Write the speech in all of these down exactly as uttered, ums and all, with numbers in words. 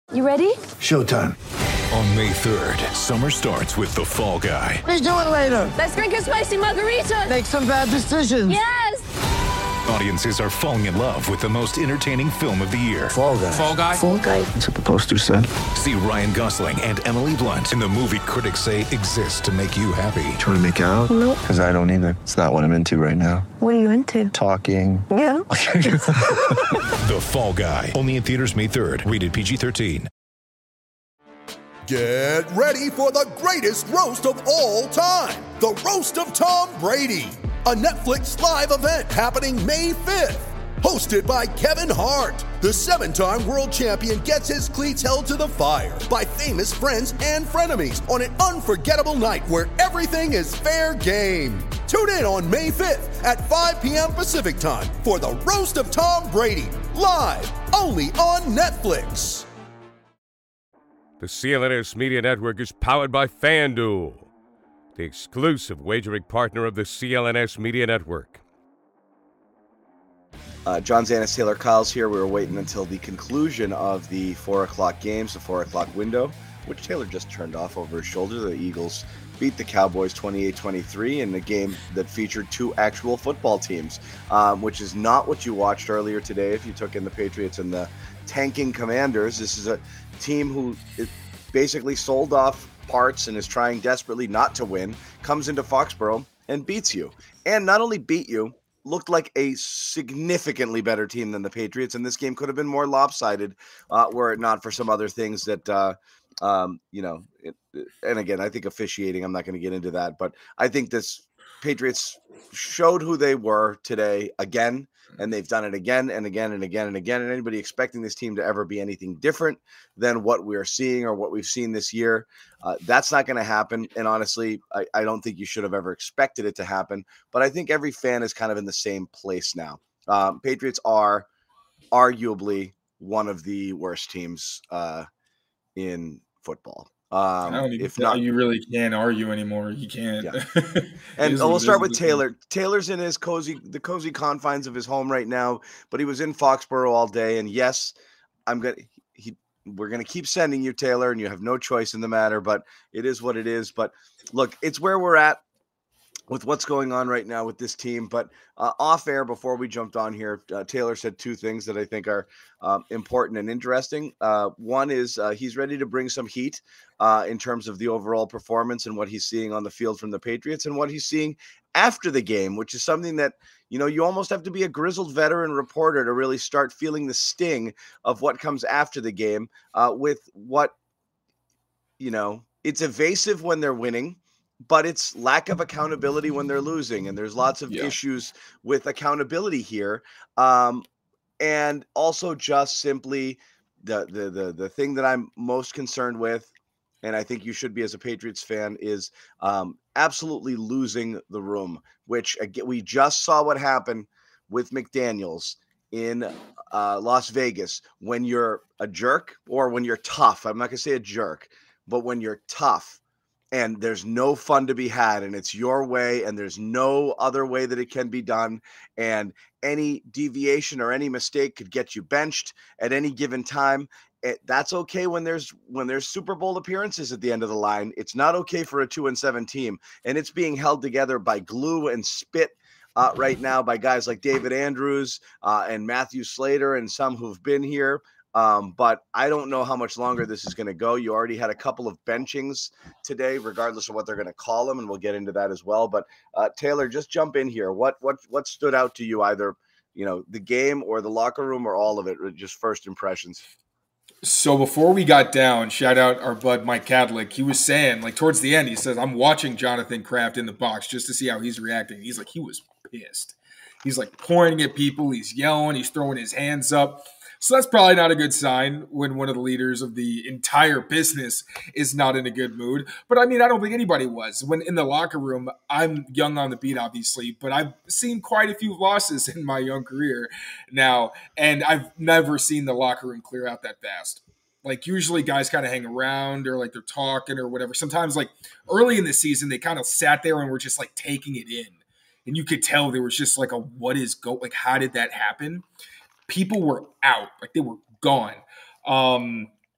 You ready? Showtime. On May third, summer starts with The Fall Guy. Let's do it later. Let's drink a spicy margarita. Make some bad decisions. Yes! Audiences are falling in love with the most entertaining film of the year. Fall Guy. Fall Guy? Fall Guy. That's what the poster said. See Ryan Gosling and Emily Blunt in the movie critics say exists to make you happy. Trying to make it out? Nope. Because I don't either. It's not what I'm into right now. What are you into? Talking. Yeah. The Fall Guy. Only in theaters May third. Rated P G thirteen. Get ready for the greatest roast of all time. The Roast of Tom Brady. A Netflix live event happening May fifth. Hosted by Kevin Hart. The seven-time world champion gets his cleats held to the fire by famous friends and frenemies on an unforgettable night where everything is fair game. Tune in on May fifth at five p.m. Pacific time for the Roast of Tom Brady. Live only on Netflix. The C L N S Media Network is powered by FanDuel, the exclusive wagering partner of the C L N S Media Network. Uh, John Zanis, Taylor Kyles here. We were waiting until the conclusion of the four o'clock games, the four o'clock window, which Taylor just turned off over his shoulder. The Eagles beat the Cowboys twenty-eight twenty-three in a game that featured two actual football teams, um, which is not what you watched earlier today if you took in the Patriots and the tanking Commanders. This is a team who basically sold off parts and is trying desperately not to win, comes into Foxborough and beats you. And not only beat you, looked like a significantly better team than the Patriots, and this game could have been more lopsided uh, were it not for some other things that, uh, um, you know, it, and again, I think officiating, I'm not going to get into that, but I think this Patriots showed who they were today again, and they've done it again and again and again and again. And anybody expecting this team to ever be anything different than what we're seeing or what we've seen this year, uh, that's not going to happen. And honestly, I, I don't think you should have ever expected it to happen. But I think every fan is kind of in the same place now. Um, Patriots are arguably one of the worst teams uh, in football. Um, I don't even if not, you really can't argue anymore. You can't. Yeah. And we'll start with Taylor. Taylor's in his cozy, the cozy confines of his home right now, but he was in Foxborough all day. And yes, I'm gonna. He, we're gonna keep sending you, Taylor, and you have no choice in the matter. But it is what it is. But look, it's where we're at with what's going on right now with this team. But uh, off air, before we jumped on here, uh, Taylor said two things that I think are um, important and interesting. Uh, one is uh, he's ready to bring some heat uh, in terms of the overall performance and what he's seeing on the field from the Patriots and what he's seeing after the game, which is something that, you know, you almost have to be a grizzled veteran reporter to really start feeling the sting of what comes after the game uh, with what, you know, it's evasive when they're winning, but it's lack of accountability when they're losing. And there's lots of yeah. issues with accountability here. Um, and also just simply the, the, the, the thing that I'm most concerned with, and I think you should be as a Patriots fan, is um, absolutely losing the room, which again, we just saw what happened with McDaniels in uh, Las Vegas. When you're a jerk or when you're tough, I'm not going to say a jerk, but when you're tough, and there's no fun to be had, and it's your way, and there's no other way that it can be done, and any deviation or any mistake could get you benched at any given time. It, that's okay when there's when there's Super Bowl appearances at the end of the line. It's not okay for a two and seven team, and it's being held together by glue and spit uh, right now by guys like David Andrews uh, and Matthew Slater and some who've been here. Um, but I don't know how much longer this is going to go. You already had a couple of benchings today, regardless of what they're going to call them, and we'll get into that as well. But uh, Taylor, just jump in here. What what what stood out to you, either you know the game or the locker room or all of it? Just first impressions. So before we got down, shout out our bud Mike Cadlick. He was saying, like towards the end, he says, "I'm watching Jonathan Kraft in the box just to see how he's reacting." He's like, he was pissed. He's like pointing at people. He's yelling. He's throwing his hands up. So that's probably not a good sign when one of the leaders of the entire business is not in a good mood. But I mean, I don't think anybody was. When in the locker room, I'm young on the beat, obviously, but I've seen quite a few losses in my young career now, and I've never seen the locker room clear out that fast. Like usually guys kind of hang around or like they're talking or whatever. Sometimes like early in the season, they kind of sat there and were just like taking it in. And you could tell there was just like a, what is go, like, how did that happen? People were out, like they were gone. Um,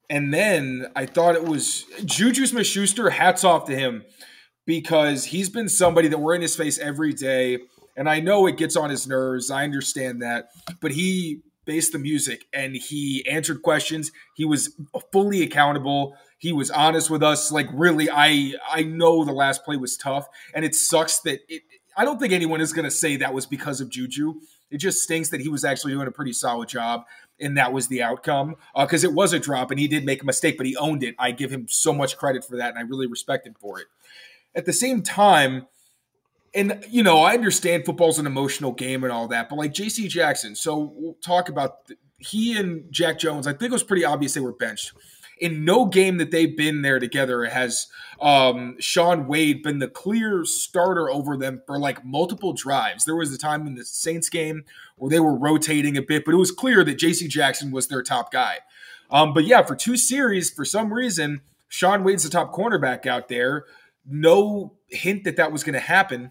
And then I thought it was Juju Smith-Schuster, hats off to him, because he's been somebody that we're in his face every day. And I know it gets on his nerves. I understand that. But he based the music and he answered questions. He was fully accountable. He was honest with us. Like, really, I I know the last play was tough. And it sucks that it, I don't think anyone is going to say that was because of Juju. It just stinks that he was actually doing a pretty solid job, and that was the outcome, because uh, it was a drop, and he did make a mistake, but he owned it. I give him so much credit for that, and I really respect him for it. At the same time, and, you know, I understand football's an emotional game and all that, but like J C Jackson, so we'll talk about the, he and Jack Jones, I think it was pretty obvious they were benched. In no game that they've been there together has um, Shaun Wade been the clear starter over them for like multiple drives. There was a time in the Saints game where they were rotating a bit, but it was clear that J C Jackson was their top guy. Um, but yeah, for two series, for some reason, Shaun Wade's the top cornerback out there. No hint that that was going to happen.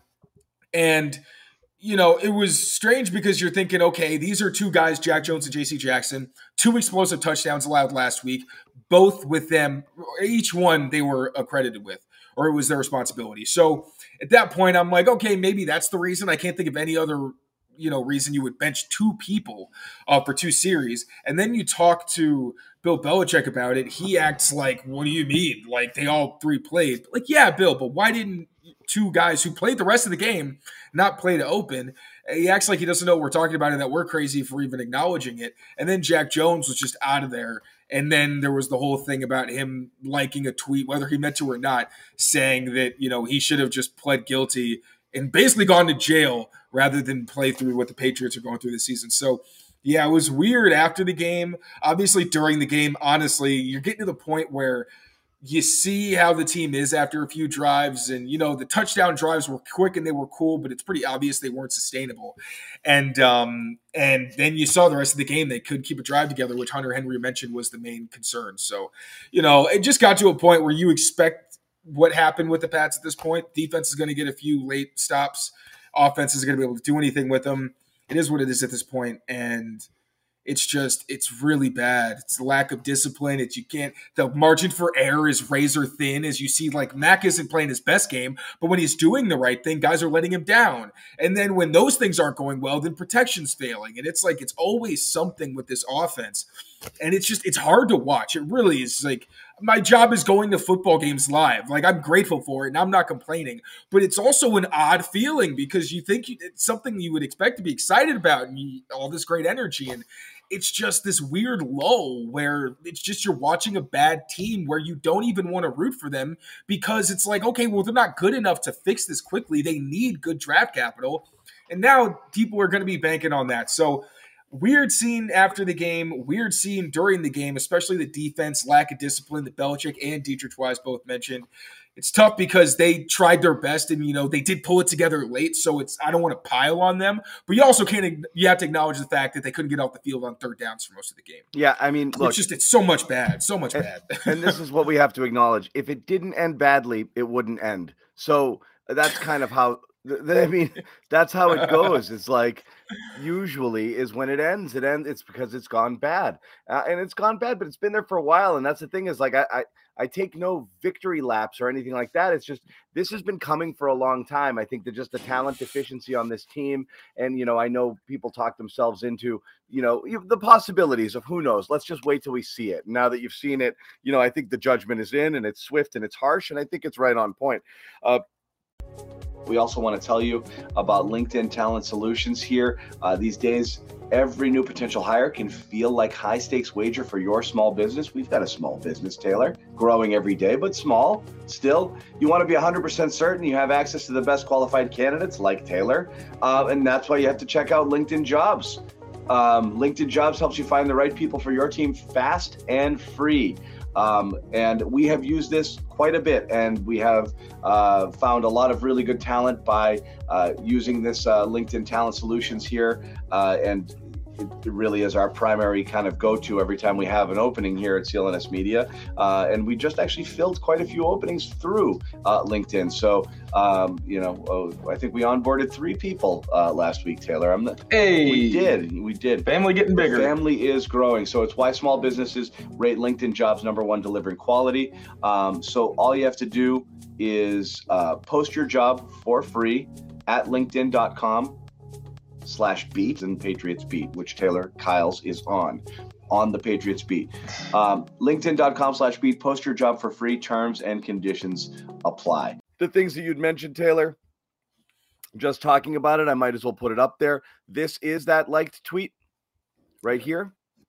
And, you know, it was strange because you're thinking, okay, these are two guys, Jack Jones and J C Jackson, two explosive touchdowns allowed last week, both with them, each one they were accredited with, or it was their responsibility. So at that point, I'm like, okay, maybe that's the reason. I can't think of any other, you know, reason you would bench two people uh, for two series. And then you talk to Bill Belichick about it. He acts like, what do you mean? Like, they all three played. Like, yeah, Bill, but why didn't two guys who played the rest of the game not play to open? He acts like he doesn't know what we're talking about and that we're crazy for even acknowledging it. And then Jack Jones was just out of there. And then there was the whole thing about him liking a tweet, whether he meant to or not, saying that, you know, he should have just pled guilty and basically gone to jail rather than play through what the Patriots are going through this season. So, yeah, it was weird after the game. Obviously, during the game, honestly, you're getting to the point where you see how the team is after a few drives. And, you know, the touchdown drives were quick and they were cool, but it's pretty obvious they weren't sustainable. And um, and then you saw the rest of the game. They couldn't keep a drive together, which Hunter Henry mentioned was the main concern. So, you know, it just got to a point where you expect what happened with the Pats at this point. Defense is going to get a few late stops. Offense is going to be able to do anything with them. It is what it is at this point. And it's just, it's really bad. It's the lack of discipline. It's, you can't, the margin for error is razor thin, as you see, like, Mac isn't playing his best game, but when he's doing the right thing, guys are letting him down. And then when those things aren't going well, then protection's failing. And it's like, it's always something with this offense. And it's just, it's hard to watch. It really is. Like, my job is going to football games live. Like, I'm grateful for it and I'm not complaining, but it's also an odd feeling because you think you, it's something you would expect to be excited about and you, all this great energy. And it's just this weird lull where it's just you're watching a bad team where you don't even want to root for them because it's like, okay, well, they're not good enough to fix this quickly. They need good draft capital. And now people are going to be banking on that. So weird scene after the game, weird scene during the game, especially the defense, lack of discipline that Belichick and Dietrich Wise both mentioned. It's tough because they tried their best and, you know, they did pull it together late. So it's, I don't want to pile on them, but you also can't, you have to acknowledge the fact that they couldn't get off the field on third downs for most of the game. Yeah. I mean, look, it's just, it's so much bad, so much and, bad. And this is what we have to acknowledge. If it didn't end badly, it wouldn't end. So that's kind of how, I mean, that's how it goes. It's like, usually is when it ends, it ends, it's because it's gone bad. Uh, and it's gone bad, but it's been there for a while. And that's the thing is, like, I, I, I take no victory laps or anything like that. It's just, this has been coming for a long time. I think that just the talent deficiency on this team. And, you know, I know people talk themselves into, you know, the possibilities of who knows. Let's just wait till we see it. Now that you've seen it, you know, I think the judgment is in and it's swift and it's harsh. And I think it's right on point. Uh, We also want to tell you about LinkedIn Talent Solutions here. Uh, these days, every new potential hire can feel like high stakes wager for your small business. We've got a small business, Taylor, growing every day, but small still. You want to be one hundred percent certain you have access to the best qualified candidates like Taylor. Uh, and that's why you have to check out LinkedIn Jobs. Um, LinkedIn Jobs helps you find the right people for your team fast and free. Um, and we have used this quite a bit, and we have uh, found a lot of really good talent by uh, using this uh, LinkedIn Talent Solutions here. Uh, and it, it really is our primary kind of go-to every time we have an opening here at C L N S Media. Uh, and we just actually filled quite a few openings through uh, LinkedIn. So, um, you know, uh, I think we onboarded three people uh, last week, Taylor. I'm the, hey, we did. We did. Family getting bigger. The family is growing. So it's why small businesses rate LinkedIn jobs number one, delivering quality. Um, so all you have to do is uh, post your job for free at linkedin.com slash beat and Patriots Beat, which Taylor Kyles is on, on the Patriots Beat. Um, LinkedIn.com slash beat, post your job for free, terms and conditions apply. The things that you'd mentioned, Taylor, just talking about it, I might as well put it up there. This is that liked tweet right here.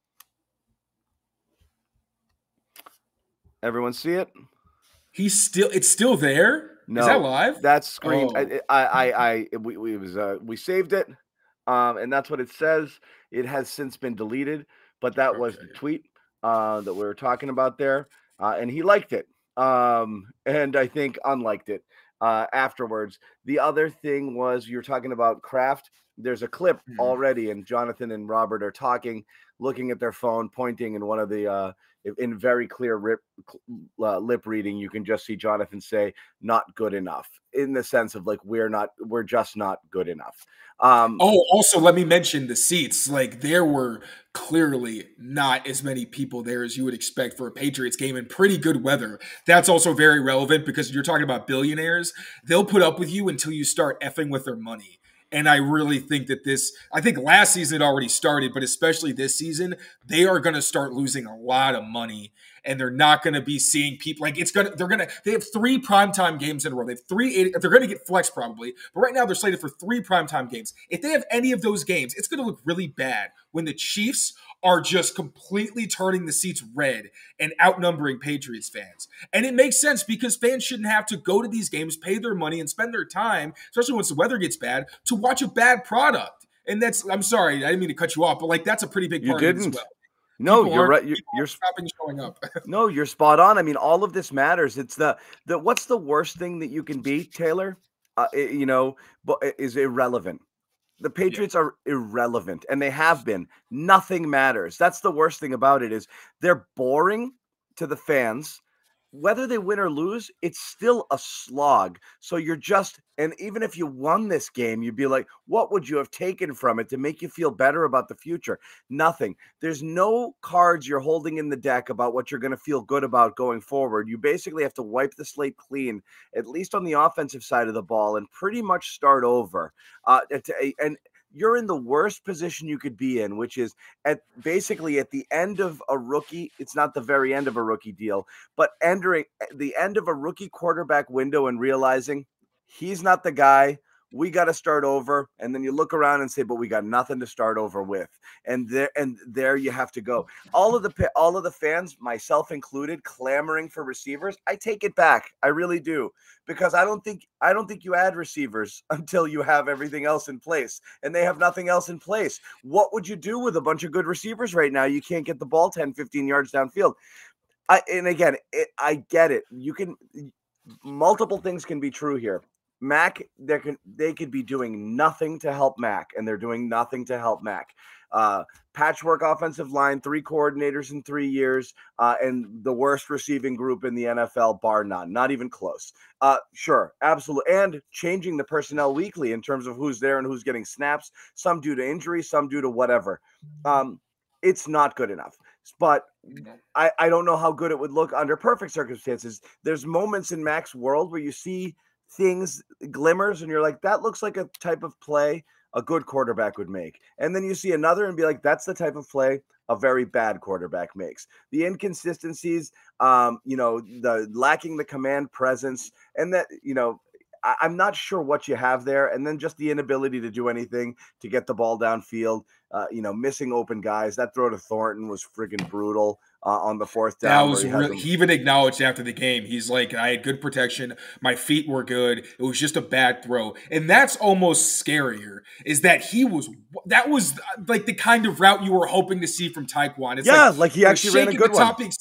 Everyone see it? He's still, it's still there? No, is that live? That's screened. Oh. I, I, I, I, we, we was, uh, we saved it. Um, and that's what it says. It has since been deleted, but that okay. was the tweet uh, that we were talking about there. Uh, and he liked it. Um, and I think unliked it uh, afterwards. The other thing was you're talking about Kraft. There's a clip mm-hmm. already, and Jonathan and Robert are talking, looking at their phone, pointing in one of the, uh, in very clear lip, uh, lip reading, you can just see Jonathan say, not good enough, in the sense of like, we're not, we're just not good enough. Um, oh, also let me mention the seats. Like there were clearly not as many people there as you would expect for a Patriots game in pretty good weather. That's also very relevant because you're talking about billionaires. They'll put up with you until you start effing with their money. And I really think that this, I think last season it already started, but especially this season, they are going to start losing a lot of money, and they're not going to be seeing people like it's going to, they're going to, they have three primetime games in a row. They have three, they're going to get flex probably, but right now they're slated for three primetime games. If they have any of those games, it's going to look really bad when the Chiefs are just completely turning the seats red and outnumbering Patriots fans. And it makes sense because fans shouldn't have to go to these games, pay their money, and spend their time, especially once the weather gets bad, to watch a bad product. And that's, I'm sorry, I didn't mean to cut you off, but like that's a pretty big part you of didn't. it as well. No, people you're right. You're, you're stopping showing up. No, you're spot on. I mean, all of this matters. It's the, the what's the worst thing that you can be, Taylor? Uh, it, you know, but is irrelevant. The Patriots yeah. are irrelevant, and they have been. Nothing matters. That's the worst thing about it is they're boring to the fans. Whether they win or lose, it's still a slog. So you're just, and even if you won this game, you'd be like, what would you have taken from it to make you feel better about the future? Nothing. There's no cards you're holding in the deck about what you're going to feel good about going forward. You basically have to wipe the slate clean, at least on the offensive side of the ball, and pretty much start over. Uh, and you're in the worst position you could be in, which is at basically at the end of a rookie. It's not the very end of a rookie deal, but entering the end of a rookie quarterback window and realizing he's not the guy. We got to start over. And then you look around and say, but we got nothing to start over with. And there, and there you have to go. All of the, all of the fans, myself included, clamoring for receivers. I take it back. I really do. Because I don't think, I don't think you add receivers until you have everything else in place, and they have nothing else in place. What would you do with a bunch of good receivers right now? You can't get the ball ten, fifteen yards downfield. I, and again, it, I get it. You can, multiple things can be true here. Mac, they can they could be doing nothing to help Mac, and they're doing nothing to help Mac. Uh, patchwork offensive line, three coordinators in three years, uh, and the worst receiving group in the N F L, bar none, not even close. Uh, sure, absolutely, and changing the personnel weekly in terms of who's there and who's getting snaps, some due to injury, some due to whatever. Um, it's not good enough. But I, I don't know how good it would look under perfect circumstances. There's moments in Mac's world where you see things, glimmers, and you're like, that looks like a type of play a good quarterback would make. And then you see another and be like, that's the type of play a very bad quarterback makes. The inconsistencies, um, you know, the lacking the command presence, and that, you know, I, I'm not sure what you have there. And then just the inability to do anything to get the ball downfield, uh, you know, missing open guys. That throw to Thornton was friggin' brutal. Uh, on the fourth down. That was really, he even acknowledged after the game. He's like, I had good protection. My feet were good. It was just a bad throw. And that's almost scarier, is that he was, that was like the kind of route you were hoping to see from Taekwon. It's yeah, like, like he actually ran a good one. It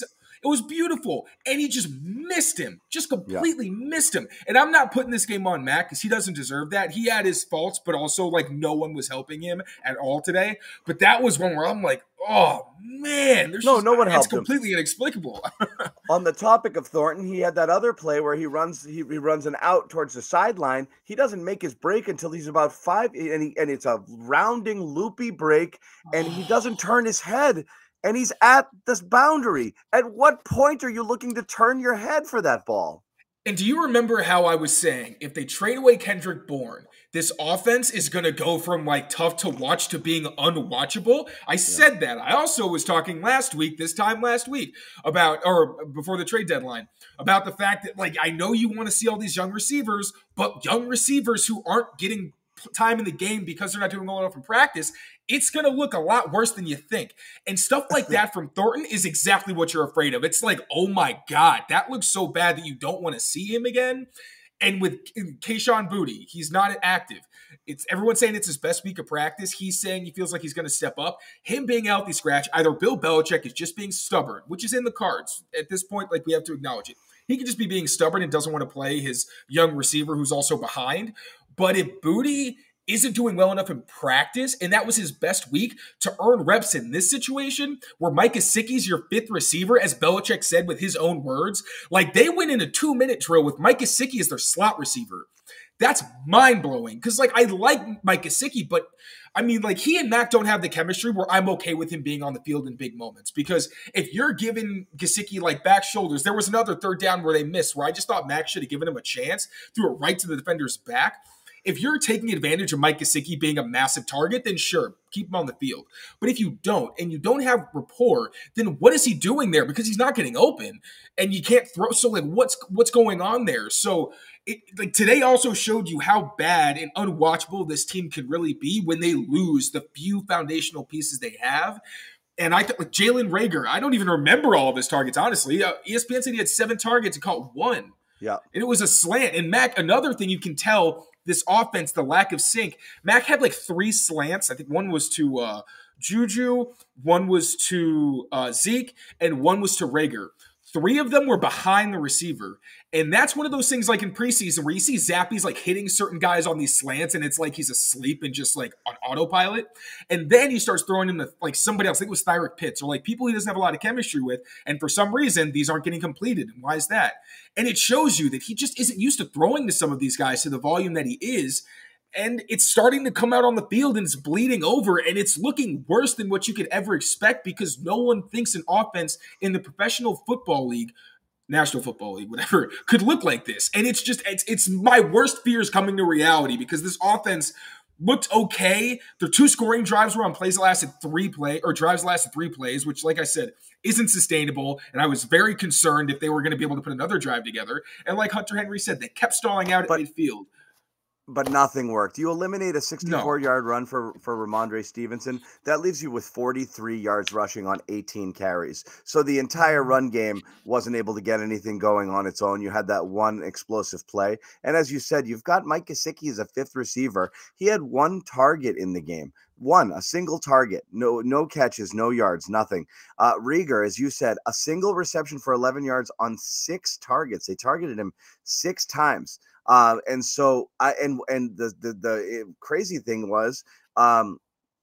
It was beautiful. And he just missed him, just completely yeah. missed him. And I'm not putting this game on Mac because he doesn't deserve that. He had his faults, but also like no one was helping him at all today. But that was one where I'm like, oh man, there's no, just, no one helped It's completely him. inexplicable. On the topic of Thornton, he had that other play where he runs, he, he runs an out towards the sideline. He doesn't make his break until he's about five, and he and it's a rounding, loopy break, and he doesn't turn his head, and he's at this boundary. At what point are you looking to turn your head for that ball? And do you remember how I was saying, if they trade away Kendrick Bourne, this offense is going to go from like tough to watch to being unwatchable? I yeah. said that. I also was talking last week, this time last week, about, or before the trade deadline, about the fact that like, I know you want to see all these young receivers, but young receivers who aren't getting time in the game because they're not doing well enough in practice, it's going to look a lot worse than you think. And stuff like that from Thornton is exactly what you're afraid of. It's like, oh my God, that looks so bad that you don't want to see him again. And with Kayshon Boutte, he's not active. It's everyone's saying it's his best week of practice. He's saying he feels like he's going to step up. Him being healthy scratch, either Bill Belichick is just being stubborn, which is in the cards at this point. Like we have to acknowledge it. He could just be being stubborn and doesn't want to play his young receiver who's also behind. But if Boutte isn't doing well enough in practice, and that was his best week to earn reps in this situation where Mike Gesicki's your fifth receiver, as Belichick said with his own words, like they went in a two-minute drill with Mike Gesicki as their slot receiver. That's mind-blowing because, like, I like Mike Gesicki, but, I mean, like, he and Mac don't have the chemistry where I'm okay with him being on the field in big moments because if you're giving Gesicki, like, back shoulders, there was another third down where they missed where I just thought Mac should have given him a chance, threw it right to the defender's back. If you're taking advantage of Mike Gesicki being a massive target, then sure, keep him on the field. But if you don't, and you don't have rapport, then what is he doing there? Because he's not getting open, and you can't throw. So, like, what's what's going on there? So, it, like today also showed you how bad and unwatchable this team can really be when they lose the few foundational pieces they have. And I thought, like Jalen Reagor, I don't even remember all of his targets, honestly. Uh, E S P N said he had seven targets and caught one. Yeah, and it was a slant. And Mac, another thing you can tell. This offense, the lack of sync. Mac had like three slants. I think one was to uh, Juju, one was to uh, Zeke, and one was to Reagor. Three of them were behind the receiver. And that's one of those things like in preseason where you see Zappies like hitting certain guys on these slants and it's like he's asleep and just like on autopilot. And then he starts throwing in the like somebody else, I think it was Thyrick Pitts or like people he doesn't have a lot of chemistry with. And for some reason, these aren't getting completed. And why is that? And it shows you that he just isn't used to throwing to some of these guys to the volume that he is. And it's starting to come out on the field and it's bleeding over and it's looking worse than what you could ever expect because no one thinks an offense in the professional football league, National Football League, whatever, could look like this. And it's just, it's, it's my worst fears coming to reality because this offense looked okay. Their two scoring drives were on plays that lasted three play or drives that lasted three plays, which, like I said, isn't sustainable. And I was very concerned if they were going to be able to put another drive together. And like Hunter Henry said, they kept stalling out at but- midfield. But nothing worked. You eliminate a sixty-four-yard no. run for, for Ramondre Stevenson. That leaves you with forty-three yards rushing on eighteen carries. So the entire run game wasn't able to get anything going on its own. You had that one explosive play. And as you said, you've got Mike Gesicki as a fifth receiver. He had one target in the game. One, a single target. No no catches, no yards, nothing. Uh, Reagor, as you said, a single reception for eleven yards on six targets. They targeted him six times. Uh, and so, I and and the the the crazy thing was, um,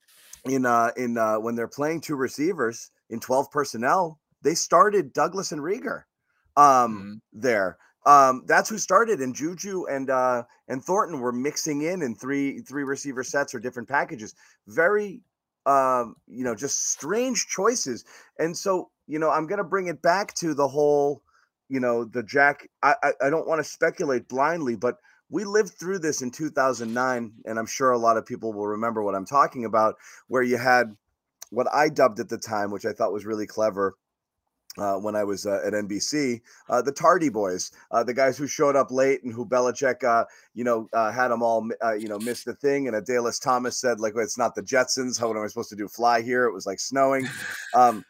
in uh in uh when they're playing two receivers in twelve personnel, they started Douglas and Reagor, um mm-hmm. there. Um, that's who started, and Juju and uh and Thornton were mixing in in three three receiver sets or different packages. Very, um, you know, just strange choices. And so, you know, I'm gonna bring it back to the whole. You know, the Jack, I, I, I don't want to speculate blindly, but we lived through this in two thousand nine, and I'm sure a lot of people will remember what I'm talking about, where you had what I dubbed at the time, which I thought was really clever uh, when I was uh, at N B C, uh, the Tardy Boys, uh, the guys who showed up late and who Belichick, uh, you know, uh, had them all, uh, you know, miss the thing. And Adalis Thomas said, like, well, it's not the Jetsons. How am I supposed to do fly here? It was like snowing. Um,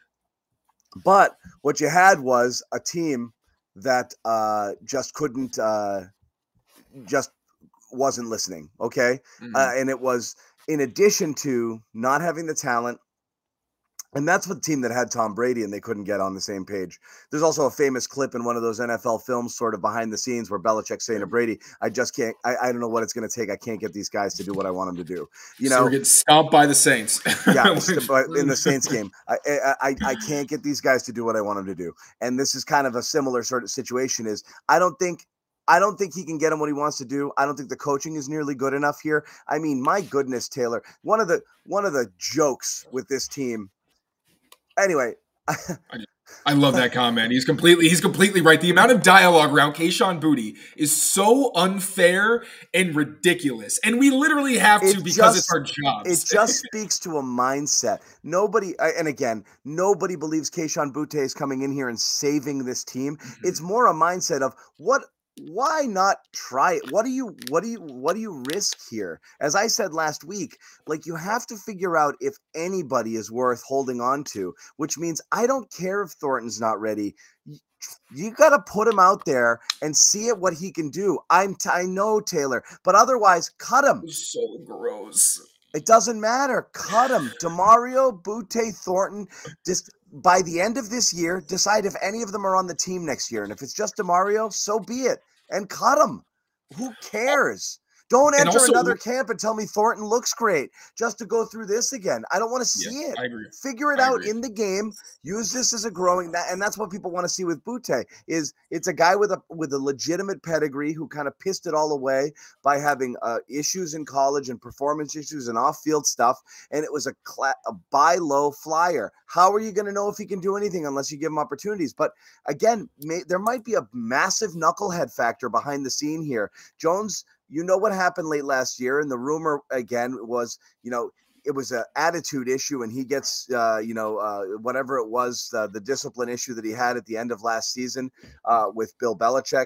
but what you had was a team that uh, just couldn't, uh, just wasn't listening, okay? Mm-hmm. Uh, and it was, in addition to not having the talent, And that's what the team that had Tom Brady and they couldn't get on the same page. There's also a famous clip in one of those N F L films, sort of behind the scenes, where Belichick's saying to Brady, I just can't, I, I don't know what it's going to take. I can't get these guys to do what I want them to do. You know, so we're getting stomped by the Saints. Yeah, but in the Saints game, I, I, I, I can't get these guys to do what I want them to do. And this is kind of a similar sort of situation is I don't think, I don't think he can get him what he wants to do. I don't think the coaching is nearly good enough here. I mean, my goodness, Taylor, one of the, one of the jokes with this team. Anyway, I love that comment. He's completely he's completely right. The amount of dialogue around Kayshon Boutte is so unfair and ridiculous. And we literally have to it because just, it's our job. It just speaks to a mindset. Nobody, and again, nobody believes Kayshon Boutte is coming in here and saving this team. Mm-hmm. It's more a mindset of what why not try it? What do you what do you what do you risk here? As I said last week, like you have to figure out if anybody is worth holding on to, which means I don't care if Thornton's not ready. You, you got to put him out there and see it what he can do. I'm t- I know Taylor, but otherwise cut him. So gross. It doesn't matter. Cut him. DeMario, Boutte, Thornton, just by the end of this year, decide if any of them are on the team next year. And if it's just DeMario, so be it. And cut him. Who cares? Don't enter also, another camp and tell me Thornton looks great just to go through this again. I don't want to see yeah, it. I agree. Figure it I out agree. in the game. Use this as a growing that, and that's what people want to see with Boutte. Is it's a guy with a with a legitimate pedigree who kind of pissed it all away by having uh, issues in college and performance issues and off-field stuff, and it was a cla- a buy low flyer. How are you going to know if he can do anything unless you give him opportunities? But again, may, there might be a massive knucklehead factor behind the scene here. Jones. You know what happened late last year, and the rumor again was, you know, it was an attitude issue, and he gets, uh, you know, uh, whatever it was, uh, the discipline issue that he had at the end of last season uh, with Bill Belichick,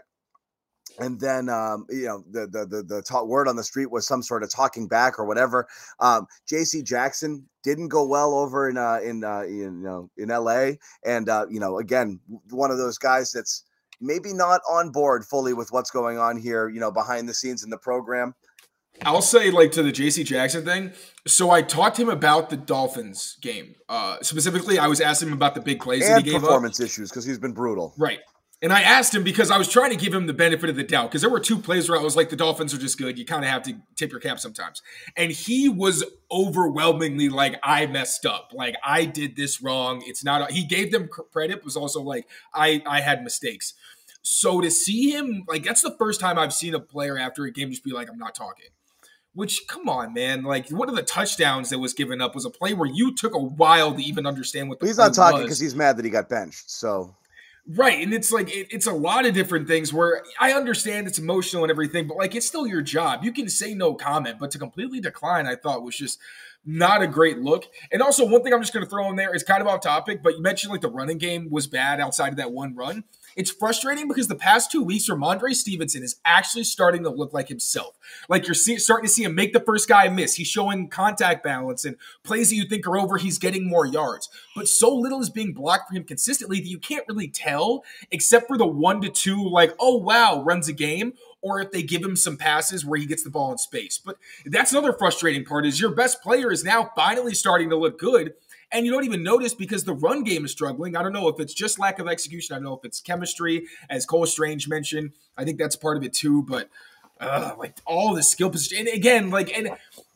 and then um, you know the the the the talk, word on the street was some sort of talking back or whatever. Um, J C Jackson didn't go well over in uh, in uh, in you know in L A, and uh, you know again one of those guys that's maybe not on board fully with what's going on here, you know, behind the scenes in the program. I'll say, like, to the J C Jackson thing. So I talked to him about the Dolphins game. Uh, specifically, I was asking him about the big plays and that he gave performance up. issues because he's been brutal. Right. And I asked him because I was trying to give him the benefit of the doubt because there were two plays where I was like, the Dolphins are just good. You kind of have to tip your cap sometimes. And he was overwhelmingly like, I messed up. Like, I did this wrong. It's not – he gave them credit, was also like, I, I had mistakes. So to see him, like, that's the first time I've seen a player after a game just be like, I'm not talking. Which, come on, man. Like, one of the touchdowns that was given up was a play where you took a while to even understand what the He's play not talking was. because he's mad that he got benched, so. Right, and it's like, it, it's a lot of different things where I understand it's emotional and everything, but, like, it's still your job. You can say no comment, but to completely decline, I thought was just not a great look. And also, one thing I'm just going to throw in there is kind of off topic, but you mentioned, like, the running game was bad outside of that one run. It's frustrating because the past two weeks, Ramondre Stevenson is actually starting to look like himself. Like, you're see, starting to see him make the first guy miss. He's showing contact balance and plays that you think are over, he's getting more yards. But so little is being blocked for him consistently that you can't really tell, except for the one to two, like, oh, wow, runs a game, or if they give him some passes where he gets the ball in space. But that's another frustrating part is your best player is now finally starting to look good, and you don't even notice because the run game is struggling. I don't know if it's just lack of execution. I don't know if it's chemistry, as Cole Strange mentioned. I think that's part of it too. But uh, like all the skill position, and again, like, and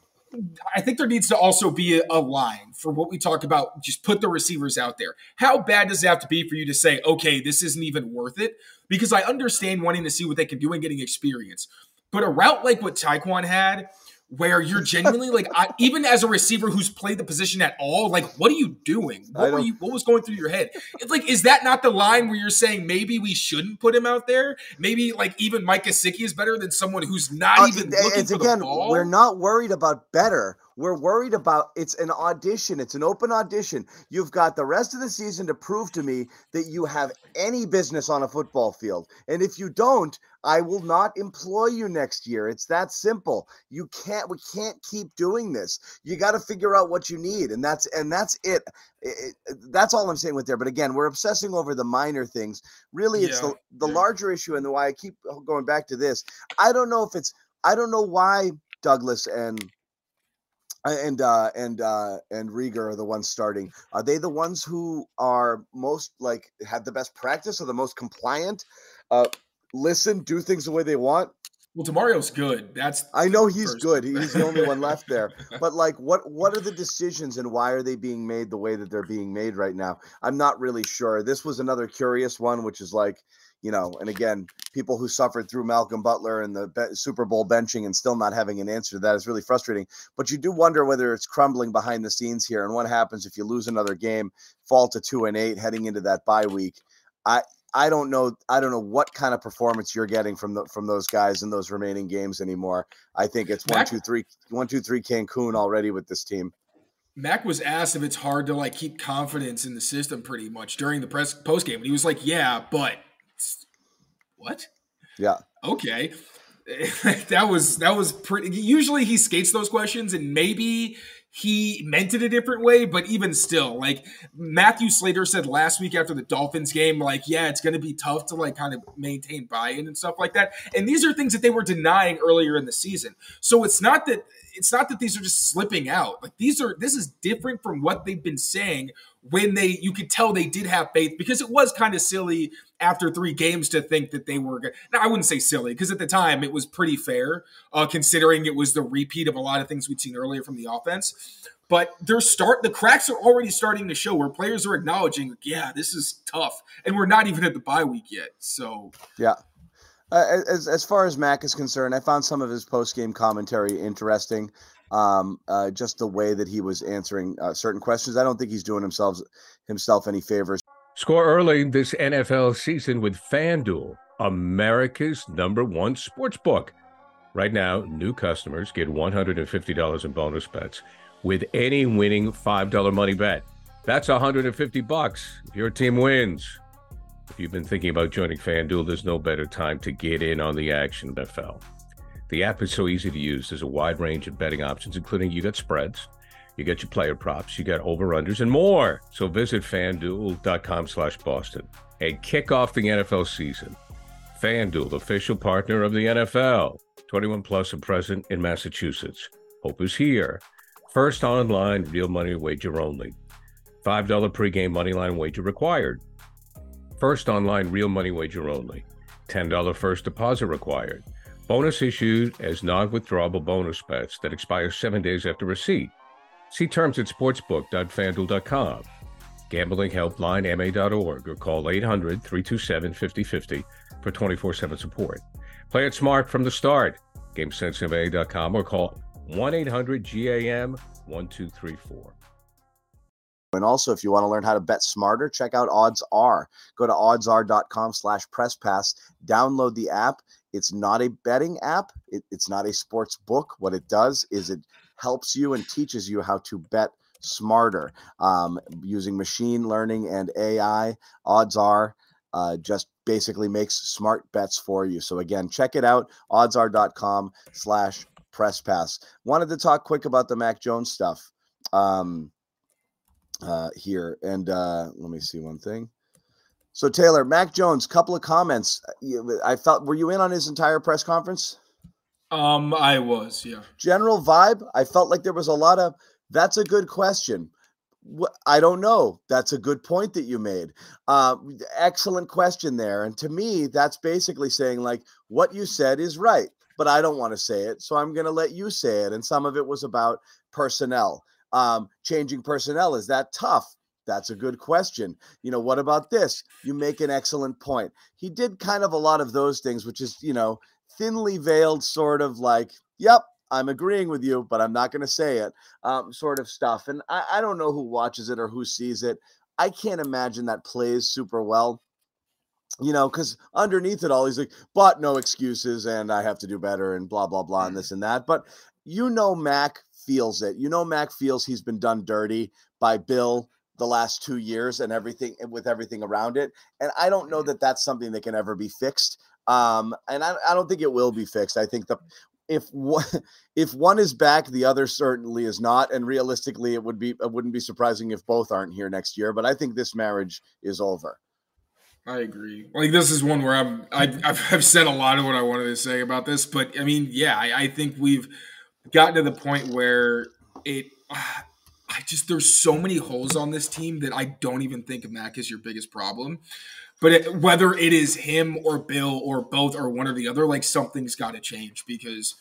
I think there needs to also be a, a line for what we talk about. Just put the receivers out there. How bad does it have to be for you to say, okay, this isn't even worth it? Because I understand wanting to see what they can do and getting experience. But a route like what Tyquan had, where you're genuinely like, I, even as a receiver who's played the position at all, like, what are you doing? What were you? What was going through your head? It's like, is that not the line where you're saying maybe we shouldn't put him out there? Maybe like even Mike Gesicki is better than someone who's not uh, even looking it's, for again, the ball. We're not worried about better. We're worried about it's an audition. It's an open audition. You've got the rest of the season to prove to me that you have any business on a football field. And if you don't, I will not employ you next year. It's that simple. You can't, we can't keep doing this. You got to figure out what you need. And that's, and that's it. It, it. That's all I'm saying with there. But again, we're obsessing over the minor things. Really, it's yeah, the, the yeah. larger issue and the why I keep going back to this. I don't know if it's, I don't know why Douglas and And uh, and uh, and Rieger are the ones starting. Are they the ones who are most like have the best practice or the most compliant? Uh, listen, do things the way they want. Well, DeMario's good. That's I know he's first. good. He's the only one left there. But like, what what are the decisions and why are they being made the way that they're being made right now? I'm not really sure. This was another curious one, which is like, you know, and again, people who suffered through Malcolm Butler and the be- Super Bowl benching and still not having an answer to that is really frustrating. But you do wonder whether it's crumbling behind the scenes here and what happens if you lose another game, fall to two and eight heading into that bye week. I. I don't know. I don't know what kind of performance you're getting from the from those guys in those remaining games anymore. I think it's one, Mac, two, three, one, two, three Cancun already with this team. Mac was asked if it's hard to like keep confidence in the system pretty much during the press post game, and he was like, "Yeah, but what? Yeah, okay." that was that was pretty. Usually he skates those questions, and maybe he meant it a different way, but even still, like Matthew Slater said last week after the Dolphins game, like, yeah, it's going to be tough to like kind of maintain buy-in and stuff like that. And these are things that they were denying earlier in the season. So it's not that it's not that these are just slipping out. Like these are this is different from what they've been saying when they you could tell they did have faith, because it was kind of silly after three games to think that they were good. Now, I wouldn't say silly, because at the time it was pretty fair, uh, considering it was the repeat of a lot of things we'd seen earlier from the offense. But they're start the cracks are already starting to show where players are acknowledging, like, yeah, this is tough, and we're not even at the bye week yet. So yeah. Uh, as as far as Mac is concerned, I found some of his post game commentary interesting. Um, uh, just the way that he was answering uh, certain questions. I don't think he's doing himself himself any favors. Score early this N F L season with FanDuel, America's number one sports book. Right now, new customers get one hundred fifty dollars in bonus bets with any winning five dollar money bet. That's one hundred fifty bucks if your team wins. If you've been thinking about joining FanDuel, there's no better time to get in on the action, N F L. The app is so easy to use. There's a wide range of betting options, including you got spreads, you got your player props, you got over-unders, and more. So visit FanDuel.com slash Boston and kick off the N F L season. FanDuel, official partner of the N F L. twenty-one plus and present in Massachusetts. Hope is here. First online, real money wager only. five dollar pregame moneyline wager required. First online, real money wager only. ten dollar first deposit required. Bonus issued as non-withdrawable bonus bets that expire seven days after receipt. See terms at sportsbook dot fanduel dot com. Gambling helpline M A dot org or call eight hundred, three two seven, five oh five oh for twenty-four seven support. Play it smart from the start. game sense M A dot com or call one eight hundred G A M one two three four. And also, if you want to learn how to bet smarter, check out Odds R. Go to oddsr.com slash press pass. Download the app. It's not a betting app. It, it's not a sports book. What it does is it helps you and teaches you how to bet smarter um, using machine learning and A I. Odds R uh, just basically makes smart bets for you. So again, check it out. oddsr.com slash press pass. Wanted to talk quick about the Mac Jones stuff. Um, Uh, here and uh, let me see one thing. So Taylor, Mac Jones, couple of comments. I felt, were you in on his entire press conference? Um, I was, yeah. General vibe. I felt like there was a lot of. That's a good question. I don't know. That's a good point that you made. Uh, excellent question there. And to me, that's basically saying like what you said is right, but I don't want to say it, so I'm going to let you say it. And some of it was about personnel. Um, changing personnel, is that tough? That's a good question. You know, what about this? You make an excellent point. He did kind of a lot of those things, which is, you know, thinly veiled sort of like, yep, I'm agreeing with you, but I'm not going to say it, um, sort of stuff. And I, I don't know who watches it or who sees it. I can't imagine that plays super well, you know, because underneath it all, he's like, but no excuses and I have to do better and blah, blah, blah, and this and that. But you know, Mac feels it. You know, Mac feels he's been done dirty by Bill the last two years and everything with everything around it. And I don't know that that's something that can ever be fixed. Um, and I, I don't think it will be fixed. I think the if one, if one is back, the other certainly is not. And realistically, it would be it wouldn't be surprising if both aren't here next year. But I think this marriage is over. I agree. Like this is one where I'm I, I've, I've said a lot of what I wanted to say about this. But I mean, yeah, I, I think we've gotten to the point where it. Uh, I just there's so many holes on this team that I don't even think of Mac as your biggest problem. But it, whether it is him or Bill or both or one or the other, like something's got to change because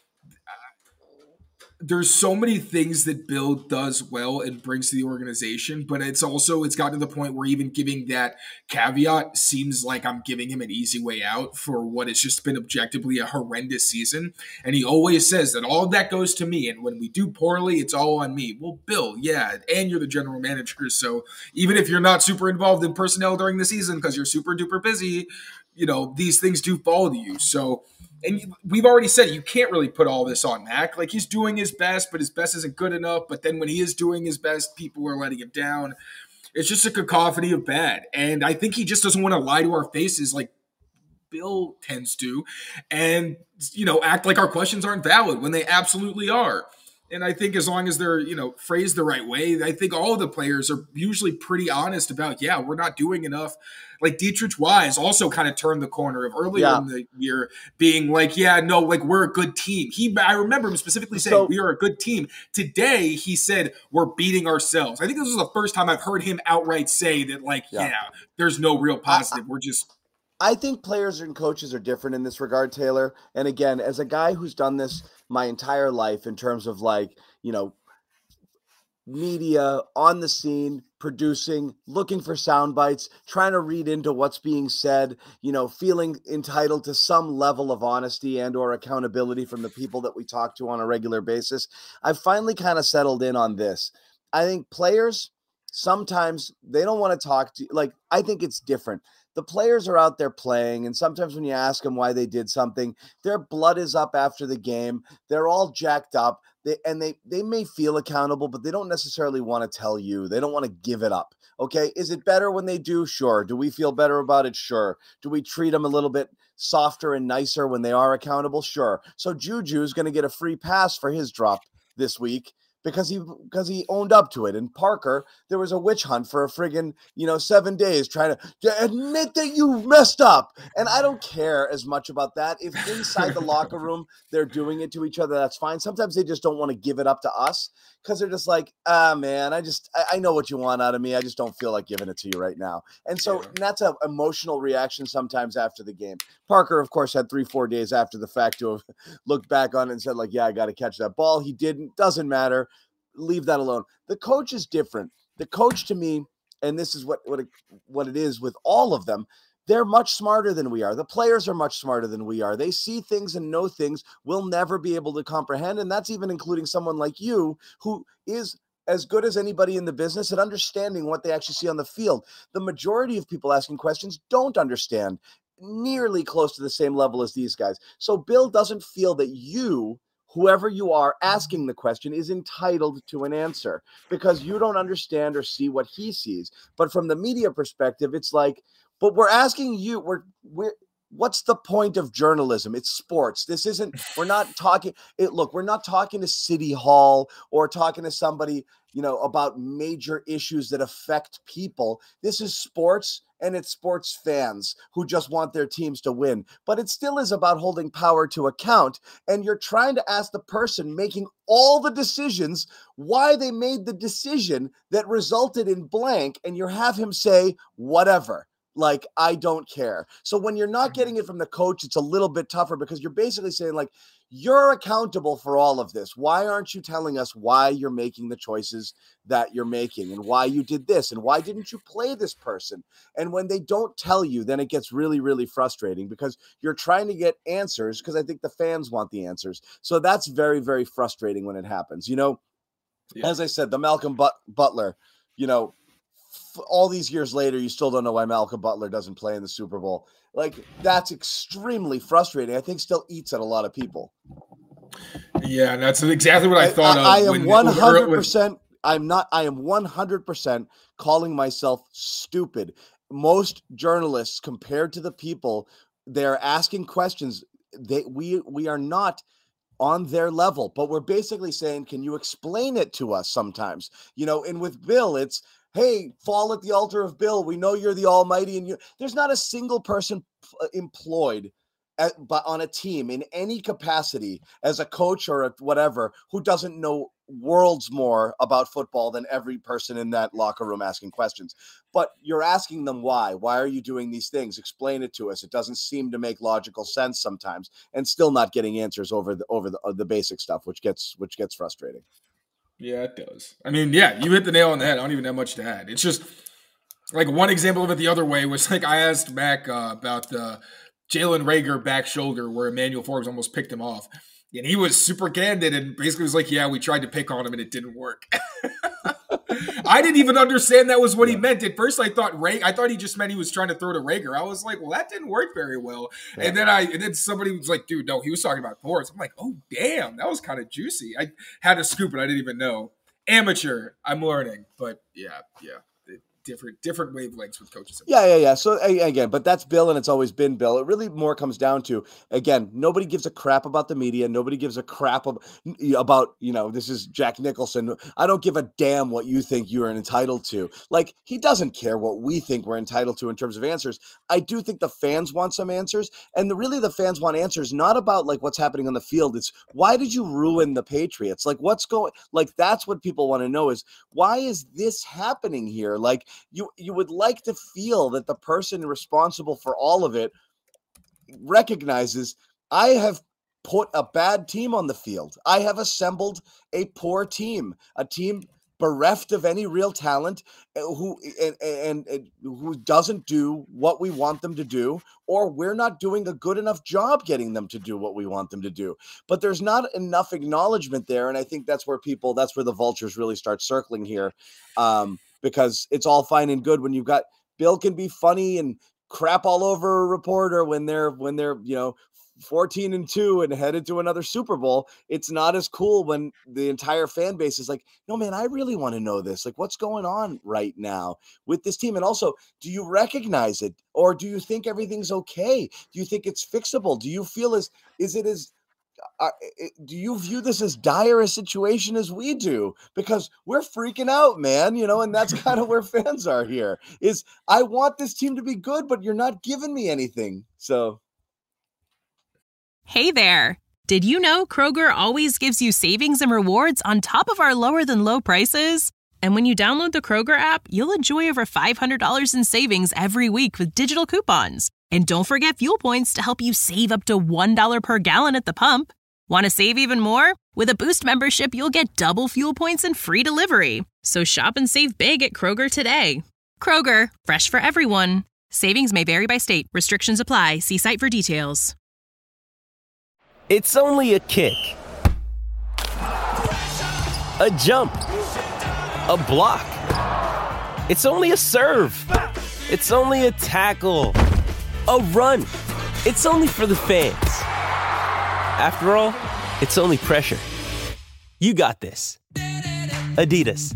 there's so many things that Bill does well and brings to the organization, but it's also, it's gotten to the point where even giving that caveat seems like I'm giving him an easy way out for what has just been objectively a horrendous season. And he always says that all of that goes to me. And when we do poorly, it's all on me. Well, Bill, yeah. And you're the general manager. So even if you're not super involved in personnel during the season, because you're super duper busy, you know, these things do fall to you. So, and we've already said you can't really put all this on Mac. Like he's doing his best, but his best isn't good enough. But then when he is doing his best, people are letting him down. It's just a cacophony of bad. And I think he just doesn't want to lie to our faces like Bill tends to and, you know, act like our questions aren't valid when they absolutely are. And I think as long as they're, you know, phrased the right way, I think all of the players are usually pretty honest about, yeah, we're not doing enough. Like Dietrich Wise also kind of turned the corner of earlier yeah. in the year being like, yeah, no, like we're a good team. He, I remember him specifically saying so, we are a good team. Today, he said we're beating ourselves. I think this was the first time I've heard him outright say that, like, yeah, yeah there's no real positive. I, we're just. I think players and coaches are different in this regard, Taylor. And again, as a guy who's done this my entire life in terms of like, you know, media on the scene, producing, looking for sound bites, trying to read into what's being said, you know, feeling entitled to some level of honesty and or accountability from the people that we talk to on a regular basis. I've finally kind of settled in on this. I think players, sometimes they don't want to talk to you. Like, I think it's different. The players are out there playing, and sometimes when you ask them why they did something, their blood is up after the game. They're all jacked up, they, and they, they may feel accountable, but they don't necessarily want to tell you. They don't want to give it up, okay? Is it better when they do? Sure. Do we feel better about it? Sure. Do we treat them a little bit softer and nicer when they are accountable? Sure. So Juju is going to get a free pass for his drop this week, because he because he owned up to it. And Parker, there was a witch hunt for a friggin', you know, seven days trying to, to admit that you messed up. And I don't care as much about that. If inside the locker room they're doing it to each other, that's fine. Sometimes they just don't want to give it up to us because they're just like, ah, man, I just, I, I know what you want out of me. I just don't feel like giving it to you right now. And so yeah. that's an emotional reaction sometimes after the game. Parker, of course, had three, four days after the fact to have looked back on it and said, like, yeah, I got to catch that ball. He didn't. Doesn't matter. Leave that alone. The coach is different. The coach, to me, and this is what what it, what it is with all of them, they're much smarter than we are. The players are much smarter than we are. They see things and know things we'll never be able to comprehend, and that's even including someone like you who is as good as anybody in the business at understanding what they actually see on the field. The majority of people asking questions don't understand nearly close to the same level as these guys. So Bill doesn't feel that you, whoever you are asking the question, is entitled to an answer because you don't understand or see what he sees. But from the media perspective, it's like, but we're asking you, we're, we're, what's the point of journalism? It's sports. This isn't, we're not talking, it, look, we're not talking to City Hall or talking to somebody, you know, about major issues that affect people. This is sports, and it's sports fans who just want their teams to win. But it still is about holding power to account, and you're trying to ask the person making all the decisions why they made the decision that resulted in blank, and you have him say, whatever. Like, I don't care. So when you're not getting it from the coach, it's a little bit tougher because you're basically saying, like, you're accountable for all of this. Why aren't you telling us why you're making the choices that you're making and why you did this and why didn't you play this person? And when they don't tell you, then it gets really, really frustrating because you're trying to get answers because I think the fans want the answers. So that's very, very frustrating when it happens. You know, yeah. As I said, the Malcolm But- Butler, you know, all these years later, you still don't know why Malcolm Butler doesn't play in the Super Bowl. Like, that's extremely frustrating. I think still eats at a lot of people. Yeah, and that's exactly what I thought I, of. I am one hundred percent. I'm not. I am one hundred percent calling myself stupid. Most journalists, compared to the people they're asking questions, they we we are not on their level. But we're basically saying, can you explain it to us sometimes? You know, and with Bill, it's, hey, fall at the altar of Bill. We know you're the almighty. And you, there's not a single person employed at, but on a team in any capacity as a coach or a whatever who doesn't know worlds more about football than every person in that locker room asking questions. But you're asking them why. Why are you doing these things? Explain it to us. It doesn't seem to make logical sense sometimes, and still not getting answers over the over the, uh, the basic stuff, which gets which gets frustrating. Yeah, it does. I mean, yeah, you hit the nail on the head. I don't even have much to add. It's just like one example of it the other way was like I asked Mac uh, about the Jalen Reagor back shoulder where Emmanuel Forbes almost picked him off. And he was super candid and basically was like, yeah, we tried to pick on him and it didn't work. I didn't even understand that was what he meant. At first, I thought Ray, I thought he just meant he was trying to throw to Reagor. I was like, well, that didn't work very well. Yeah. And then I, and then somebody was like, dude, no, he was talking about Forbes. I'm like, oh, damn, that was kind of juicy. I had to scoop it. I didn't even know. Amateur, I'm learning. But yeah, yeah. different different wavelengths with coaches. Yeah, yeah, yeah. So again, but that's Bill, and it's always been Bill. It really more comes down to, again, nobody gives a crap about the media. Nobody gives a crap about, you know, this is Jack Nicholson. I don't give a damn what you think you are entitled to. Like, he doesn't care what we think we're entitled to in terms of answers. I do think the fans want some answers, and the, really the fans want answers not about like what's happening on the field. It's why did you ruin the Patriots? Like, what's going, like, that's what people want to know is why is this happening here? Like, You you would like to feel that the person responsible for all of it recognizes I have put a bad team on the field. I have assembled a poor team, a team bereft of any real talent, who and, and, and who doesn't do what we want them to do, or we're not doing a good enough job getting them to do what we want them to do. But there's not enough acknowledgement there, and I think that's where people, that's where the vultures really start circling here. Um, Because it's all fine and good when you've got Bill can be funny and crap all over a reporter when they're when they're you know fourteen and two and headed to another Super Bowl. It's not as cool when the entire fan base is like, no man, I really want to know this. Like, what's going on right now with this team? And also, do you recognize it, or do you think everything's okay? Do you think it's fixable? Do you feel as is it as Uh, do you view this as dire a situation as we do? Because we're freaking out, man, you know, and that's kind of where fans are here is I want this team to be good, but you're not giving me anything. So. Hey there. Did you know Kroger always gives you savings and rewards on top of our lower than low prices? And when you download the Kroger app, you'll enjoy over five hundred dollars in savings every week with digital coupons. And don't forget fuel points to help you save up to one dollar per gallon at the pump. Want to save even more? With a Boost membership, you'll get double fuel points and free delivery. So shop and save big at Kroger today. Kroger, fresh for everyone. Savings may vary by state. Restrictions apply. See site for details. It's only a kick, a jump, a block. It's only a serve. It's only a tackle, a run. It's only for the fans. After all, it's only pressure. You got this. Adidas.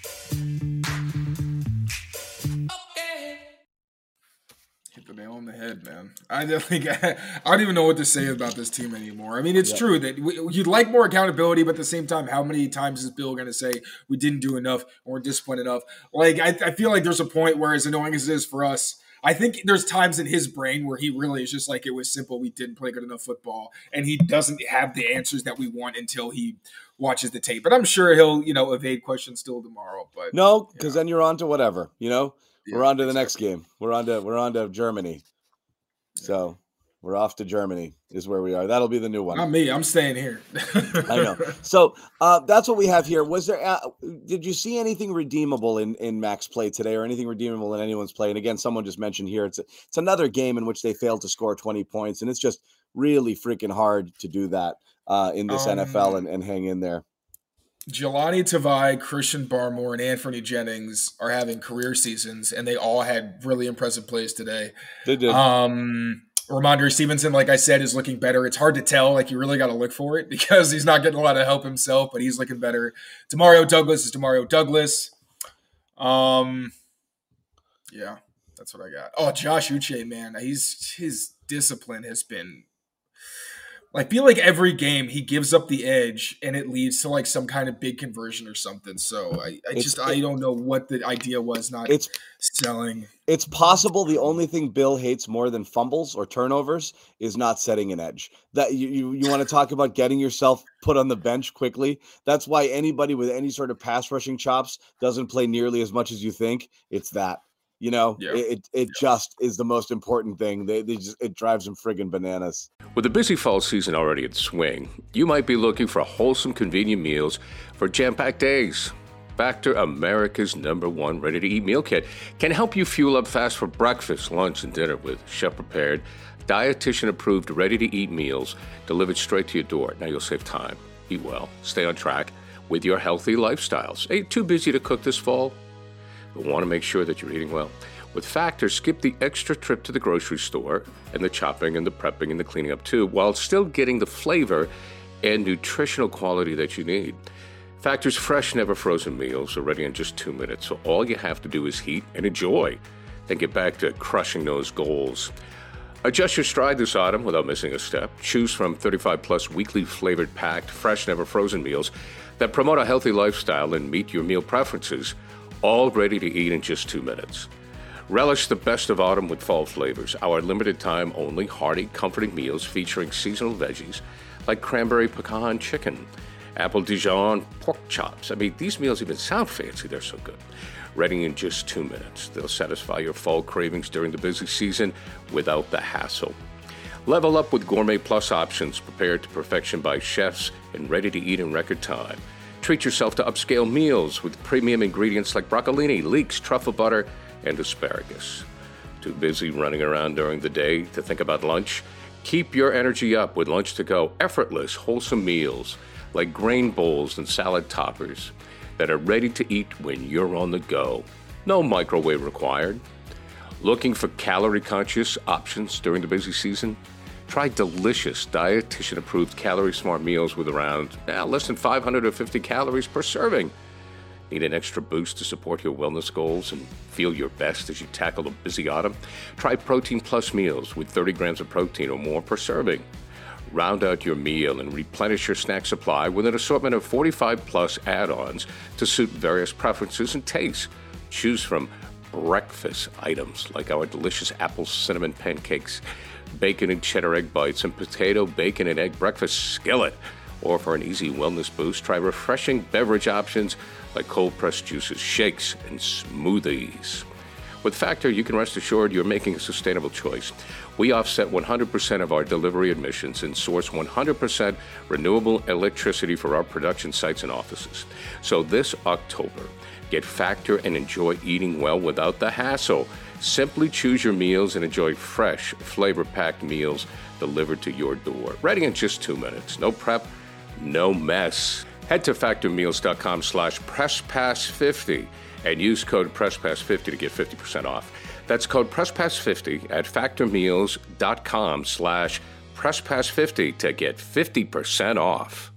Hit the nail on the head, man. I don't think I, I don't even know what to say about this team anymore. I mean, it's yeah. true that we, you'd like more accountability, but at the same time, how many times is Bill going to say we didn't do enough or we're disciplined enough? Like, I, I feel like there's a point where, as annoying as it is for us, I think there's times in his brain where he really is just like, it was simple. We didn't play good enough football. And he doesn't have the answers that we want until he watches the tape. But I'm sure he'll, you know, evade questions still tomorrow. But no, because yeah. then you're on to whatever, you know, yeah, we're on to the exactly. next game. We're on to, we're on to Germany. Yeah. So we're off to Germany is where we are. That'll be the new one. Not me. I'm staying here. I know. So uh, that's what we have here. Was there, uh, did you see anything redeemable in, in Mac's play today or anything redeemable in anyone's play? And again, someone just mentioned here, it's a, it's another game in which they failed to score twenty points. And it's just really freaking hard to do that uh, in this um, N F L and, and hang in there. Jelani Tavai, Christian Barmore, and Anthony Jennings are having career seasons, and they all had really impressive plays today. They did. Um, Ramondre Stevenson, like I said, is looking better. It's hard to tell. Like, you really got to look for it because he's not getting a lot of help himself, but he's looking better. Demario Douglas is Demario Douglas. Um, yeah, that's what I got. Oh, Josh Uche, man. He's his discipline has been – I feel like every game he gives up the edge and it leads to like some kind of big conversion or something. So I, I just, I don't know what the idea was not it's selling. It's possible the only thing Bill hates more than fumbles or turnovers is not setting an edge. That you, you, you want to talk about getting yourself put on the bench quickly. That's why anybody with any sort of pass rushing chops doesn't play nearly as much as you think. It's that. You know, yeah. it it yeah. just is the most important thing. They, they just it drives them friggin' bananas. With the busy fall season already in swing, you might be looking for wholesome, convenient meals for jam-packed days. Factor, America's number one ready-to-eat meal kit, can help you fuel up fast for breakfast, lunch, and dinner with chef-prepared, dietitian-approved, ready-to-eat meals delivered straight to your door. Now you'll save time, eat well, stay on track with your healthy lifestyles. Ain't too busy to cook this fall? But want to make sure that you're eating well. With Factor, skip the extra trip to the grocery store and the chopping and the prepping and the cleaning up too, while still getting the flavor and nutritional quality that you need. Factor's fresh, never frozen meals are ready in just two minutes, so all you have to do is heat and enjoy, then get back to crushing those goals. Adjust your stride this autumn without missing a step. Choose from thirty-five plus weekly flavored packed, fresh, never frozen meals that promote a healthy lifestyle and meet your meal preferences, all ready to eat in just two minutes. Relish the best of autumn with fall flavors. Our limited time only hearty, comforting meals featuring seasonal veggies like cranberry pecan chicken, apple Dijon pork chops. I mean, these meals even sound fancy. They're so good. Ready in just two minutes. They'll satisfy your fall cravings during the busy season without the hassle. Level up with Gourmet Plus options prepared to perfection by chefs and ready to eat in record time. Treat yourself to upscale meals with premium ingredients like broccolini, leeks, truffle butter, and asparagus. Too busy running around during the day to think about lunch? Keep your energy up with Lunch to Go. Effortless, wholesome meals like grain bowls and salad toppers that are ready to eat when you're on the go. No microwave required. Looking for calorie-conscious options during the busy season? Try delicious, dietitian-approved calorie-smart meals with around eh, less than five hundred fifty calories per serving. Need an extra boost to support your wellness goals and feel your best as you tackle the busy autumn? Try Protein Plus meals with thirty grams of protein or more per serving. Round out your meal and replenish your snack supply with an assortment of forty-five plus add-ons to suit various preferences and tastes. Choose from breakfast items like our delicious apple cinnamon pancakes, bacon and cheddar egg bites, and potato, bacon, and egg breakfast skillet. Or for an easy wellness boost, try refreshing beverage options like cold-pressed juices, shakes, and smoothies. With Factor, you can rest assured you're making a sustainable choice. We offset one hundred percent of our delivery emissions and source one hundred percent renewable electricity for our production sites and offices. So this October, get Factor and enjoy eating well without the hassle. Simply choose your meals and enjoy fresh, flavor-packed meals delivered to your door. Ready in just two minutes. No prep, no mess. Head to factormeals.com slash presspass50 and use code presspass fifty to get fifty percent off. That's code presspass fifty at factormeals.com slash presspass50 to get fifty percent off.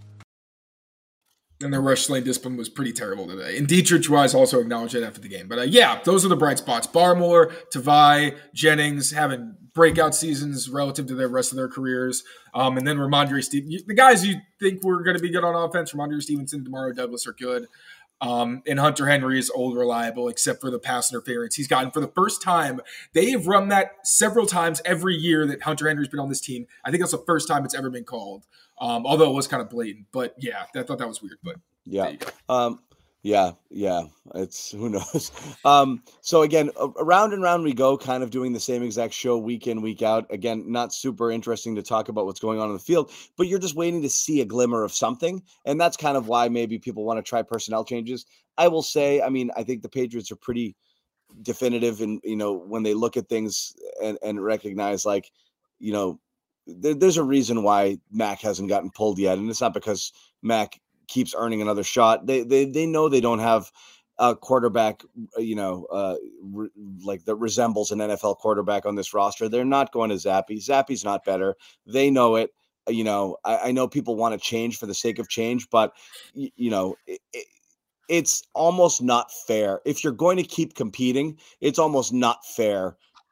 And the rush lane discipline was pretty terrible today. And Dietrich Wise also acknowledged it after the game. But uh, yeah, those are the bright spots. Barmore, Tavai, Jennings having breakout seasons relative to the rest of their careers. Um, and then Ramondre Stevenson. The guys you think were going to be good on offense, Ramondre Stevenson, DeMario Douglas are good. Um, and Hunter Henry is old reliable, except for the pass interference he's gotten for the first time. They've run that several times every year that Hunter Henry's been on this team. I think that's the first time it's ever been called. Um, although it was kind of blatant, but yeah, I thought that was weird, but yeah. Um, yeah, yeah, it's, who knows? Um, so again, around and round we go, kind of doing the same exact show week in, week out. Again, not super interesting to talk about what's going on in the field, but you're just waiting to see a glimmer of something. And that's kind of why maybe people want to try personnel changes. I will say, I mean, I think the Patriots are pretty definitive in, you know, when they look at things and, and recognize, like, you know, there's a reason why Mac hasn't gotten pulled yet. And it's not because Mac keeps earning another shot. They they they know they don't have a quarterback, you know, uh, re, like that resembles an N F L quarterback on this roster. They're not going to Zappy. Zappy's not better. They know it. You know, I, I know people want to change for the sake of change, but, you, you know, it, it, it's almost not fair. If you're going to keep competing, it's almost not fair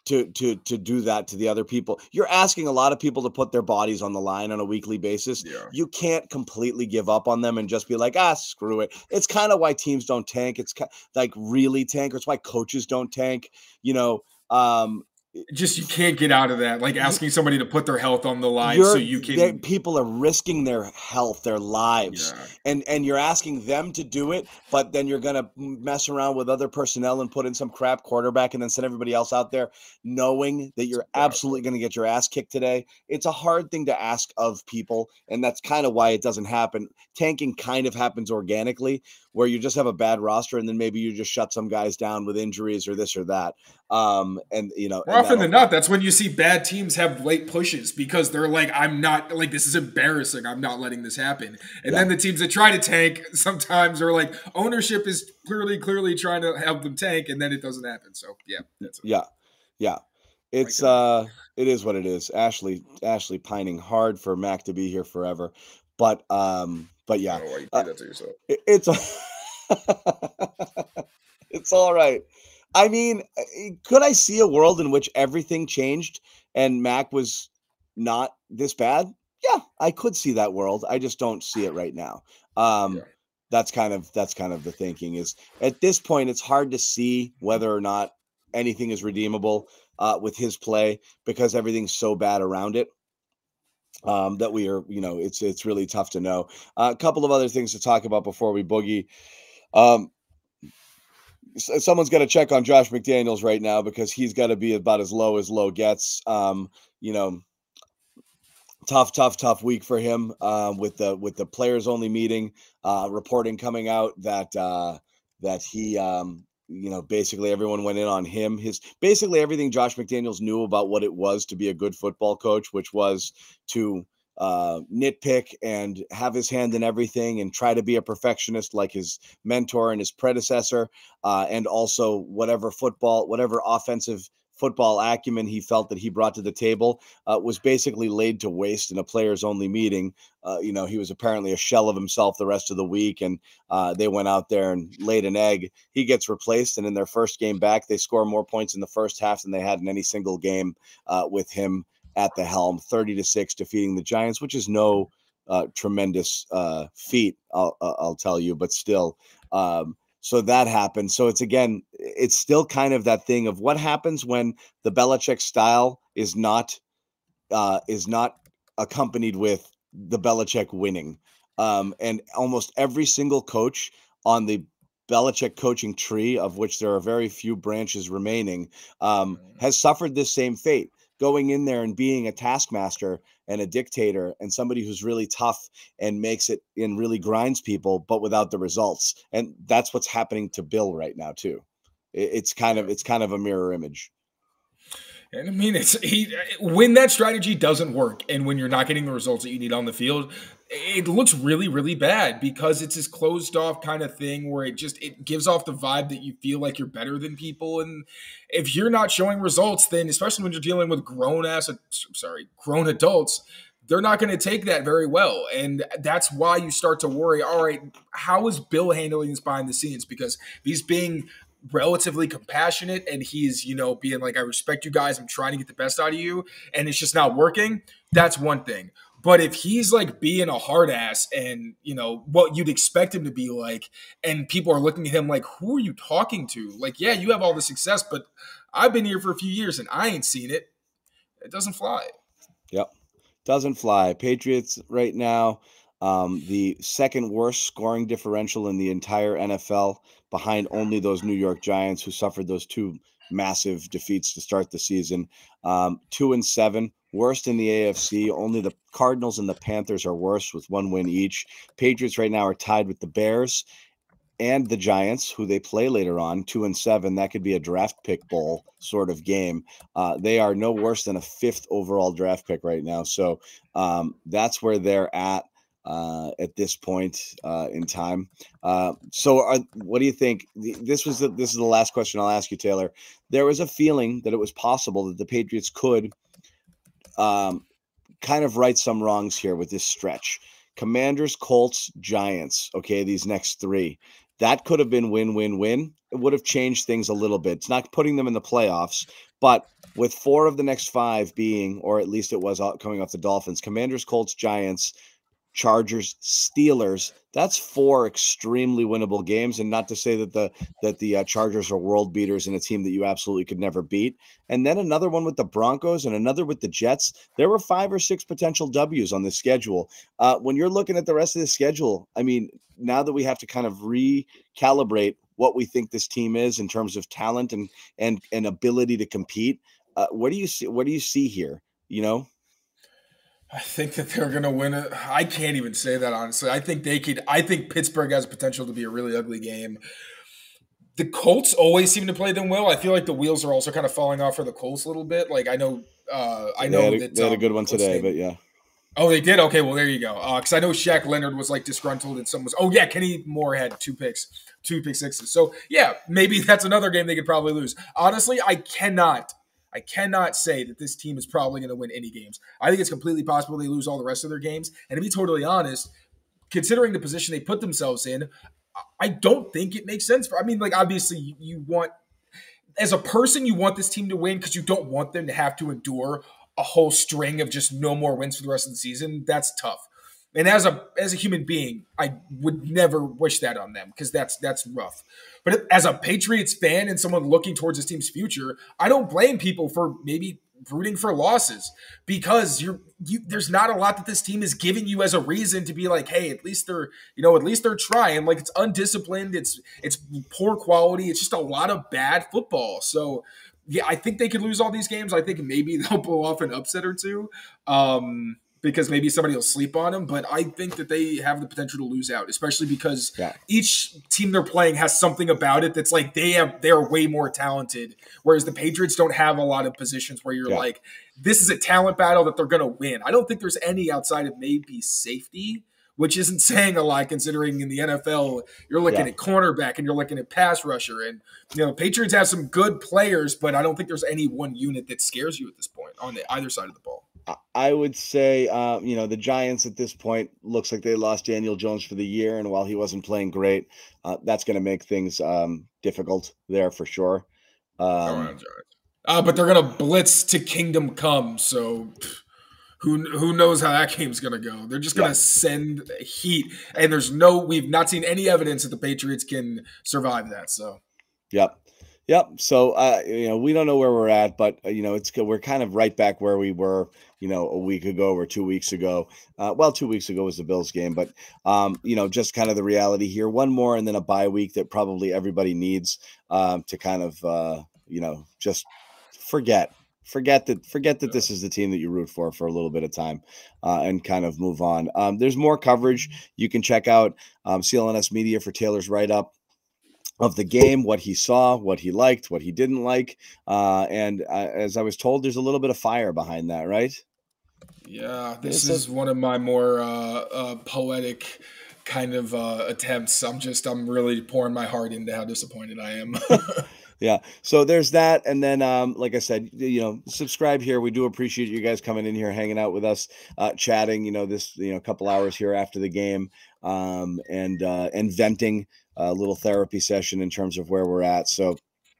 to to to do that to the other people. You're asking a lot of people to put their bodies on the line on a weekly basis. Yeah. You can't completely give up on them and just be like, ah, screw it. It's kind of why teams don't tank. It's kind like really tank. It's why coaches don't tank. You know, um, just you can't get out of that. Like asking somebody to put their health on the line so you can. People are risking their health, their lives, yeah. and and you're asking them to do it, but then you're gonna mess around with other personnel and put in some crap quarterback, and then send everybody else out there, knowing that you're absolutely gonna get your ass kicked today. It's a hard thing to ask of people, and that's kind of why it doesn't happen. Tanking kind of happens organically, where you just have a bad roster, and then maybe you just shut some guys down with injuries or this or that. Um, and you know, more often than not, that's when you see bad teams have late pushes because they're like, I'm not like, this is embarrassing. I'm not letting this happen. And yeah. then the teams that try to tank sometimes are like, ownership is clearly, clearly trying to help them tank. And then it doesn't happen. So yeah. That's yeah. Yeah. It's, uh, it is what it is. Ashley, Ashley pining hard for Mac to be here forever. But, um, but yeah, I don't know why you uh, do that to yourself. It, it's, it's all right. I mean, could I see a world in which everything changed and Mac was not this bad? Yeah, I could see that world. I just don't see it right now. Um, yeah. That's kind of that's kind of the thinking is at this point, it's hard to see whether or not anything is redeemable uh, with his play because everything's so bad around it. Um, that we are, you know, it's it's really tough to know. Uh, a couple of other things to talk about before we boogie. Um, Someone's got to check on Josh McDaniels right now because he's got to be about as low as low gets. Um, you know, tough, tough, tough week for him uh, with the with the players only meeting, uh, reporting coming out that uh, that he, um, you know, basically everyone went in on him. His basically everything Josh McDaniels knew about what it was to be a good football coach, which was to uh, nitpick and have his hand in everything and try to be a perfectionist like his mentor and his predecessor. Uh, and also whatever football, whatever offensive football acumen he felt that he brought to the table uh, was basically laid to waste in a players only meeting. Uh, you know, he was apparently a shell of himself the rest of the week and uh, they went out there and laid an egg. He gets replaced. And in their first game back, they score more points in the first half than they had in any single game uh, with him at the helm, thirty to six defeating the Giants, which is no uh, tremendous uh, feat, I'll, I'll tell you, but still. Um, so that happened. So it's, again, it's still kind of that thing of what happens when the Belichick style is not uh, is not accompanied with the Belichick winning. Um, and almost every single coach on the Belichick coaching tree, of which there are very few branches remaining, um, has suffered this same fate. Going in there and being a taskmaster and a dictator and somebody who's really tough and makes it and really grinds people, but without the results. And that's what's happening to Bill right now too. It's kind of, it's kind of a mirror image. And I mean, it's he, when that strategy doesn't work and when you're not getting the results that you need on the field, it looks really, really bad because it's this closed off kind of thing where it just, it gives off the vibe that you feel like you're better than people. And if you're not showing results, then especially when you're dealing with grown ass, sorry, grown adults, they're not going to take that very well. And that's why you start to worry, all right, how is Bill handling this behind the scenes? Because he's being relatively compassionate and he's, you know, being like, I respect you guys. I'm trying to get the best out of you. And it's just not working. That's one thing. But if he's like being a hard ass and, you know, what you'd expect him to be like, and people are looking at him like, who are you talking to? Like, yeah, you have all the success, but I've been here for a few years and I ain't seen it. It doesn't fly. Yep. Doesn't fly. Patriots right now, um, the second worst scoring differential in the entire N F L, behind only those New York Giants who suffered those two massive defeats to start the season. Um, two and seven, worst in the A F C. Only the Cardinals and the Panthers are worse with one win each. Patriots right now are tied with the Bears and the Giants, who they play later on, two and seven. That could be a draft pick bowl sort of game. Uh, they are no worse than a fifth overall draft pick right now. So um, that's where they're at uh, at this point uh, in time. Uh, so are, what do you think? This was the, this is the last question I'll ask you, Taylor. There was a feeling that it was possible that the Patriots could um, kind of right some wrongs here with this stretch. Commanders, Colts, Giants. Okay, these next three. that could have been win, win, win. It would have changed things a little bit. It's not putting them in the playoffs, but with four of the next five being, or at least it was coming off the Dolphins, Commanders, Colts, Giants, Chargers, Steelers, that's four extremely winnable games. And not to say that the that the uh, Chargers are world beaters and a team that you absolutely could never beat. And then another one with the Broncos and another with the Jets. There were five or six potential W's on the schedule. Uh, when you're looking at the rest of the schedule, I mean, now that we have to kind of recalibrate what we think this team is in terms of talent and and and ability to compete, uh, what do you see? What do you see here? You know. I think that they're going to win it. I can't even say that, honestly. I think they could. I think Pittsburgh has potential to be a really ugly game. The Colts always seem to play them well. I feel like the wheels are also kind of falling off for the Colts a little bit. Like I know, uh, I know they had a, that they had um, a good one today, but yeah. Oh, they did? Okay, well, there you go. Because uh, I know Shaq Leonard was like disgruntled and someone was, oh, yeah, Kenny Moore had two picks, two pick sixes. So, yeah, maybe that's another game they could probably lose. Honestly, I cannot. I cannot say that this team is probably going to win any games. I think it's completely possible they lose all the rest of their games. And to be totally honest, considering the position they put themselves in, I don't think it makes sense. For, I mean, like, obviously, you want, as a person, you want this team to win because you don't want them to have to endure a whole string of just no more wins for the rest of the season. That's tough. And as a as a human being, I would never wish that on them because that's that's rough. But as a Patriots fan and someone looking towards this team's future, I don't blame people for maybe rooting for losses because you're you, there's not a lot that this team is giving you as a reason to be like, hey, at least they're you know at least they're trying. Like it's undisciplined, it's it's poor quality, it's just a lot of bad football. So yeah, I think they could lose all these games. I think maybe they'll pull off an upset or two. Um, because maybe somebody will sleep on them. But I think that they have the potential to lose out, especially because yeah. each team they're playing has something about it that's like they have they're way more talented, whereas the Patriots don't have a lot of positions where you're yeah. like, this is a talent battle that they're going to win. I don't think there's any outside of maybe safety, which isn't saying a lot considering in the N F L, you're looking yeah. at cornerback and you're looking at pass rusher. And, you know, Patriots have some good players, but I don't think there's any one unit that scares you at this point on the, either side of the ball. I would say, um, you know, the Giants at this point looks like they lost Daniel Jones for the year. And while he wasn't playing great, uh, that's going to make things um, difficult there for sure. Um, uh, but they're going to blitz to Kingdom Come. So who who knows how that game's going to go. They're just going to yeah. send heat. And there's no, we've not seen any evidence that the Patriots can survive that. So, yep. Yep. So, uh, you know, we don't know where we're at, but, uh, you know, it's we're kind of right back where we were, you know, a week ago or two weeks ago. Uh, well, two weeks ago was the Bills game, but, um, you know, just kind of the reality here. One more and then a bye week that probably everybody needs um, to kind of, uh, you know, just forget. Forget that forget that this is the team that you root for for a little bit of time uh, and kind of move on. Um, there's more coverage. You can check out um, C L N S Media for Taylor's write-up of the game, what he saw, what he liked, what he didn't like. Uh, and uh, as I was told, there's a little bit of fire behind that, right? Yeah, this it's is a- one of my more uh, uh, poetic kind of uh, attempts. I'm just, I'm really pouring my heart into how disappointed I am. Yeah. So there's that. And then, um, like I said, you know, subscribe here. We do appreciate you guys coming in here, hanging out with us, uh, chatting, you know, this, you know, a couple hours here after the game, um, and, uh, and venting a little therapy session in terms of where we're at. So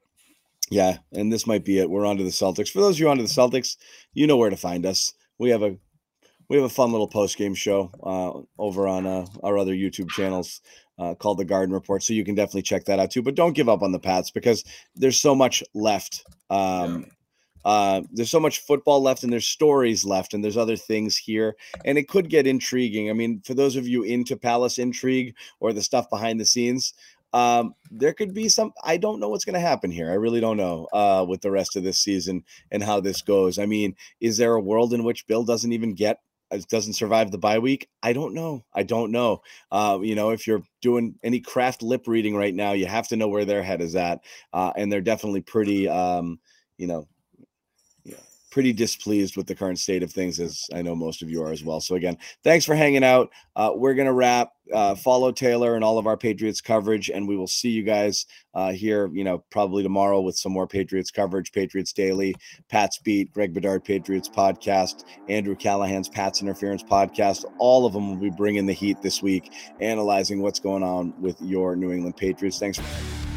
yeah. And this might be it. We're on to the Celtics. For those of you on to the Celtics, you know where to find us. We have a, we have a fun little post-game show, uh, over on, uh, our other YouTube channels. Uh, called the Garden Report. So you can definitely check that out too, but don't give up on the Pats because there's so much left. Um, yeah. uh, there's so much football left and there's stories left and there's other things here and it could get intriguing. I mean, for those of you into Palace intrigue or the stuff behind the scenes, um, there could be some, I don't know what's going to happen here. I really don't know uh, with the rest of this season and how this goes. I mean, is there a world in which Bill doesn't even get doesn't survive the bye week? I don't know. I don't know. Uh, you know, if you're doing any craft lip reading right now, you have to know where their head is at. Uh, and they're definitely pretty, um, you know, yeah, pretty displeased with the current state of things, as I know most of you are as well. So again, thanks for hanging out. Uh, we're going to wrap. Uh, follow Taylor and all of our Patriots coverage, and we will see you guys uh, here, you know, probably tomorrow with some more Patriots coverage, Patriots Daily, Pat's Beat, Greg Bedard Patriots Podcast, Andrew Callahan's Pat's Interference Podcast. All of them will be bringing the heat this week, analyzing what's going on with your New England Patriots. Thanks.